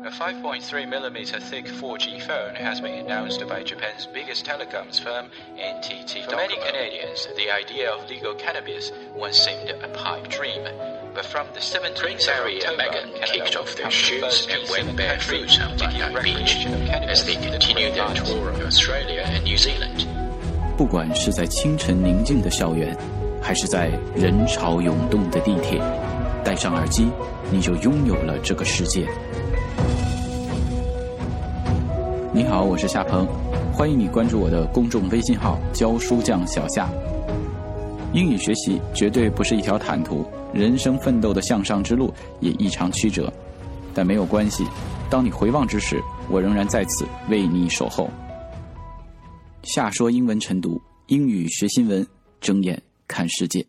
A 5.3mm thick 4G phone has been announced by Japan's biggest telecoms firm, NTT. For many Canadians, the idea of legal cannabis once seemed a pipe dream. But from the 17th Prince Harry and Meghan kicked off their shoes and went barefoot on Bondi Beach as they continued their tour of Australia and New Zealand. 不管是在清晨宁静的校园，还是在人潮涌动的地铁，戴上耳机，你就拥有了这个世界。你好，我是夏鹏，欢迎你关注我的公众微信号教书匠小夏。英语学习绝对不是一条坦途，人生奋斗的向上之路也异常曲折，但没有关系，当你回望之时，我仍然在此为你守候。夏说英文晨读，英语学新闻，睁眼看世界。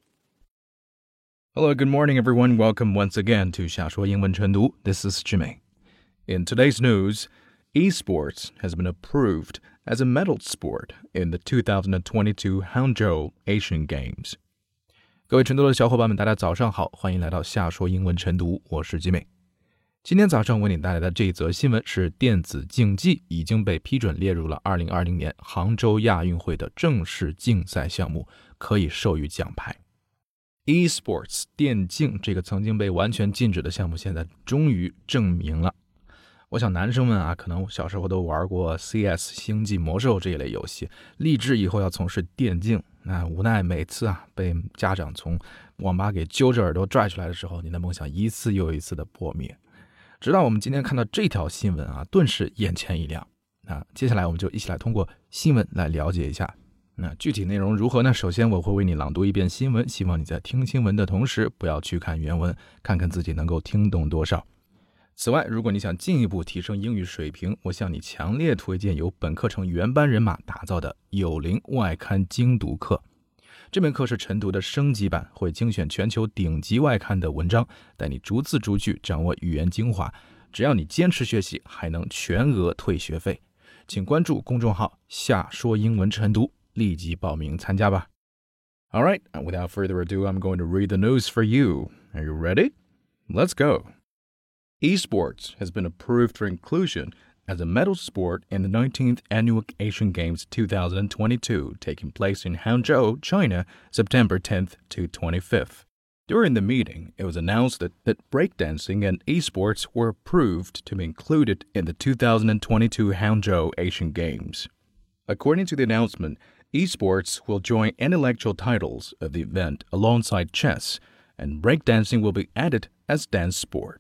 Hello, good morning, everyone. Welcome once again to 夏说英文晨读. This is Jimmy. In today's news, esports has been approved as a medal sport in the 2022 Hangzhou Asian Games. 各位晨读的小伙伴们，大家早上好，欢迎来到夏说英文晨读，我是 Jimmy。今天早上为你带来的这一则新闻是电子竞技已经被批准列入了2020年杭州亚运会的正式竞赛项目，可以授予奖牌。esports 电竞这个曾经被完全禁止的项目，现在终于证明了。我想男生们啊，可能小时候都玩过 CS 星际魔兽这一类游戏，立志以后要从事电竞，那无奈每次啊被家长从网吧给揪着耳朵拽出来的时候，你的梦想一次又一次的破灭。直到我们今天看到这条新闻啊，顿时眼前一亮。那接下来我们就一起来通过新闻来了解一下。那具体内容如何呢？首先我会为你朗读一遍新闻，希望你在听新闻的同时不要去看原文，看看自己能够听懂多少。此外，如果你想进一步提升英语水平，我向你强烈推荐由本课程原班人马打造的有灵外刊精读课。这门课是晨读的升级版，会精选全球顶级外刊的文章，带你逐字逐句掌握语言精华。只要你坚持学习，还能全额退学费。请关注公众号夏说英文晨读，立即报名参加吧。All right, without further ado, I'm going to read the news for you. Are you ready? Let's go.Esports has been approved for inclusion as a medal sport in the 19th Annual Asian Games 2022, taking place in Hangzhou, China, September 10th to 25th. During the meeting, it was announced that breakdancing and esports were approved to be included in the 2022 Hangzhou Asian Games. According to the announcement, esports will join intellectual titles of the event alongside chess, and breakdancing will be added as dance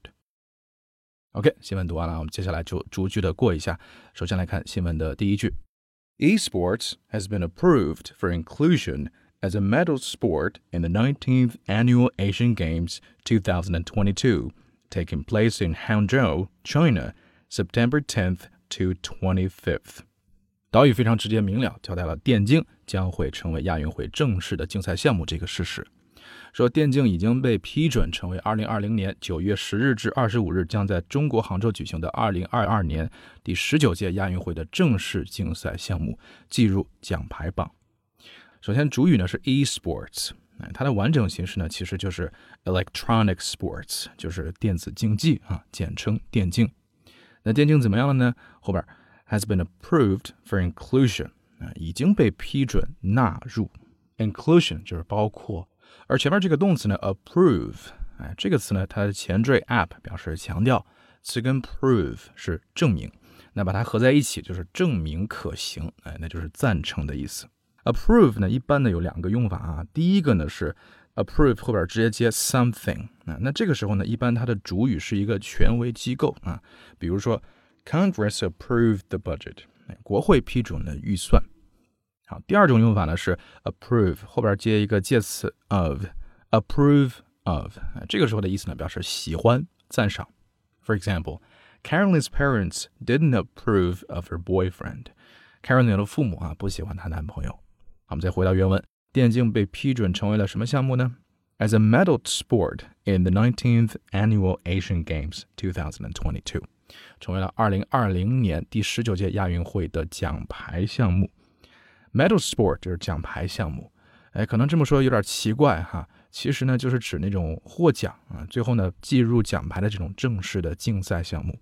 sport.OK， 新闻读完了，我们接下来就逐句的过一下。首先来看新闻的第一句 ：Esports has been approved for inclusion as a medal sport in the 19th Annual Asian Games 2022, taking place in Hangzhou, China, September 10th to 25th. 导语非常直接明了，交代了电竞将会成为亚运会正式的竞赛项目这个事实。说电竞已经被批准成为2020年9月10日至25日将在中国杭州举行的2022年第19届亚运会的正式竞赛项目，计入奖牌榜。首先主语呢是 esports， 它的完整形式呢其实就是 electronic sports， 就是电子竞技啊，简称电竞。那电竞怎么样了呢？后边 has been approved for inclusion， 已经被批准纳入。inclusion 就是包括。而前面这个动词呢 approve， 这个词呢它的前缀 ap 表示强调，词根 prove 是证明，那把它合在一起就是证明可行，那就是赞成的意思。approve 呢一般呢有两个用法啊，第一个呢是 approve 后边直接接 something， 那这个时候呢一般它的主语是一个权威机构啊，比如说 Congress approved the budget， 国会批准了预算。好，第二种用法呢是 approve 后边接一个介词 of， approve of， 这个时候的意思呢表示喜欢赞赏。For example, Carolyn's parents didn't approve of her boyfriend. Carolyn 的父母啊不喜欢她男朋友。好，我们再回到原文，电竞被批准成为了什么项目呢？ As a medal sport in the 19th Annual Asian Games 2022， 成为了2020年第19届亚运会的奖牌项目。Medal sport 就是奖牌项目，可能这么说有点奇怪哈，其实呢就是指那种获奖啊，最后呢计入奖牌的这种正式的竞赛项目。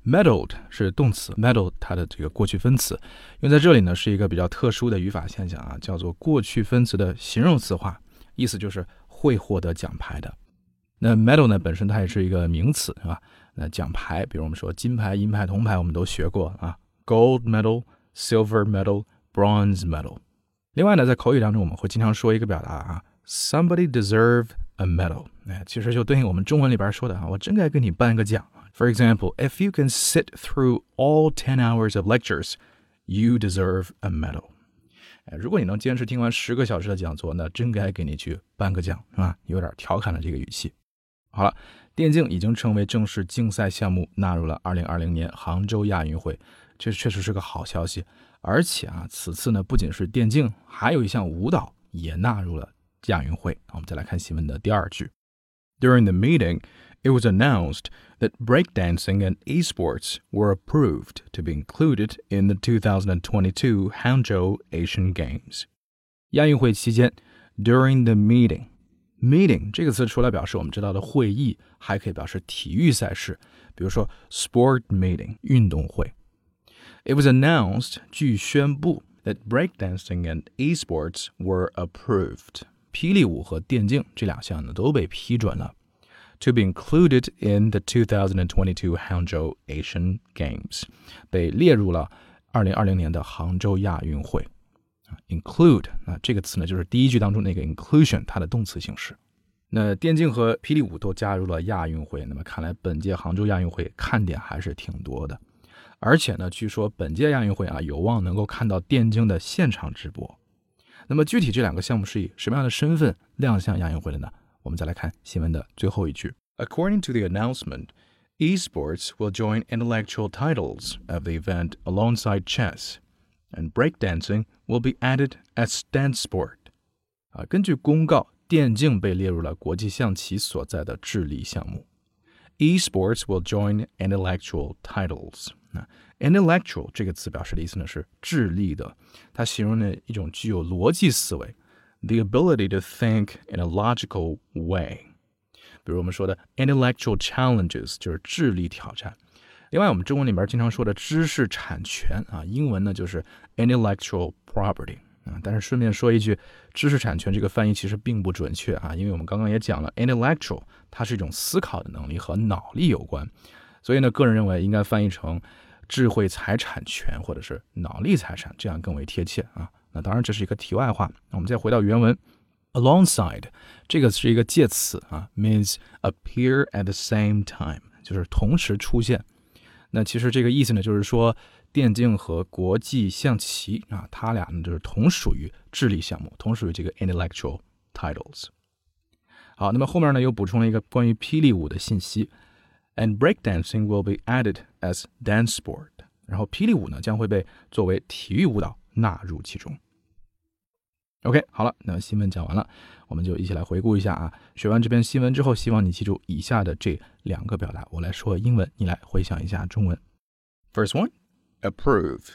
Meddled 是动词 ，meddle 它的这个过去分词，用在这里呢是一个比较特殊的语法现象啊，叫做过去分词的形容词化，意思就是会获得奖牌的。那 medal 呢本身它也是一个名词，是吧？那奖牌，比如我们说金牌、银牌、铜牌，我们都学过啊 ，gold medal、silver medal、bronze medal。另外呢，在口语当中我们会经常说一个表达啊 ，somebody deserve a medal， 其实就对应我们中文里边说的啊，我真该给你颁个奖。For example, if you can sit through all 10 hours of lectures, you deserve a medal. 如果你能坚持听完10个小时的讲座，那真该给你去颁个奖，是吧？有点调侃的这个语气。好了，电竞已经成为正式竞赛项目，纳入了2020年杭州亚运会，这确实是个好消息。而且啊，此次呢不仅是电竞，还有一项舞蹈也纳入了亚运会。我们再来看新闻的第二句。During the meeting, it was announced that breakdancing and esports were approved to be included in the 2022 Hangzhou Asian Games. 亚运会期间 during the meeting 这个词除了表示我们知道的会议，还可以表示体育赛事，比如说 sport meeting 运动会。It was announced 据宣布 that breakdancing and esports were approved. 霹雳舞和电竞这两项呢都被批准了。To be included in the 2022 Hangzhou Asian Games 被列入了2020年的杭州亚运会。Include 这个词呢就是第一句当中那个 inclusion 它的动词形式。那电竞和霹雳舞都加入了亚运会，那么看来本届杭州亚运会看点还是挺多的。而且呢，据说本届亚运会啊有望能够看到电竞的现场直播。那么具体这两个项目是以什么样的身份亮相亚运会的呢？我们再来看新闻的最后一句。According to the announcement, esports will join intellectual titles of the event alongside chess, and breakdancing will be added as dance sport. 根据公告，电竞被列入了国际象棋所在的智力项目。Esports will join intellectual titles. Intellectual 这个词表示的意思呢是智力的，它形容了一种具有逻辑思维 the ability to think in a logical way. 比如我们说的 intellectual challenges 就是智力挑战。另外我们中文里面经常说的知识产权啊，英文呢就是 intellectual property。但是顺便说一句，知识产权这个翻译其实并不准确啊，因为我们刚刚也讲了 intellectual 它是一种思考的能力，和脑力有关，所以呢个人认为应该翻译成智慧财产权或者是脑力财产，这样更为贴切啊。那当然这是一个题外话，我们再回到原文。Alongside 这个是一个介词啊 means appear at the same time 就是同时出现。那其实这个意思呢就是说电竞和国际象棋啊，它俩呢就是同属于智力项目，同属于这个 intellectual titles。 好，那么后面呢又补充了一个关于霹雳舞的信息。And breakdancing will be added as dance sport. 然后霹雳舞呢将会被作为体育舞蹈纳入其中。OK， 好了，那新闻讲完了，我们就一起来回顾一下啊。学完这篇新闻之后，希望你记住以下的这两个表达，我来说英文，你来回想一下中文。First one, approve.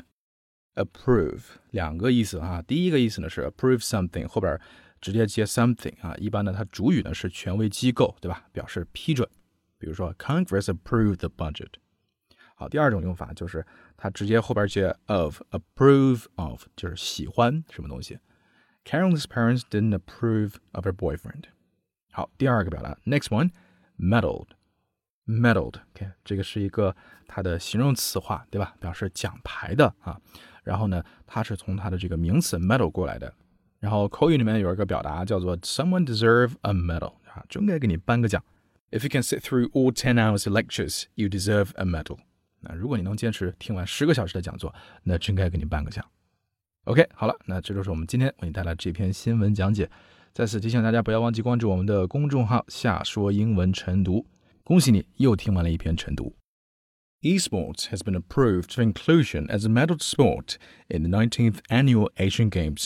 Approve 两个意思啊，第一个意思呢是 approve something， 后边直接接 something 啊，一般呢它主语呢是权威机构，对吧？表示批准。比如说 Congress approved the budget。 好，第二种用法就是它直接后边接 of， approve of 就是喜欢什么东西。Carolyn's parents didn't approve of her boyfriend. 好，第二个表达 next one, medaled. Medaled, okay, 这个是一个它的形容词化，对吧？表示奖牌的啊。然后呢，它是从它的这个名词 medal 过来的。然后口语里面有一个表达叫做 someone deserve a medal， 啊，真该给你颁个奖。If you can sit through all 10 hours of lectures, you deserve a medal. 那如果你能坚持听完10个小时的讲座，那真该给你颁个奖。OK， 好了，那这就是我们今天为你带来这篇新闻讲解。再次提醒大家不要忘记关注我们的公众号下说英文晨读。恭喜你又听完了一篇晨读。Esports has been approved for inclusion as a medal sport in the 19th Annual Asian Games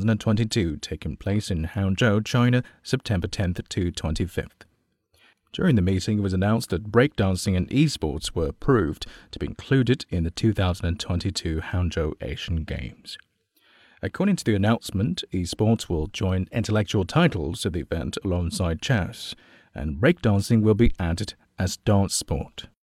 2022 taking place in Hangzhou, China, September 10th to 25th. During the meeting, it was announced that breakdancing and esports were approved to be included in the 2022 Hangzhou Asian Games. According to the announcement, esports will join intellectual titles of the event alongside chess, and breakdancing will be added as dance sport.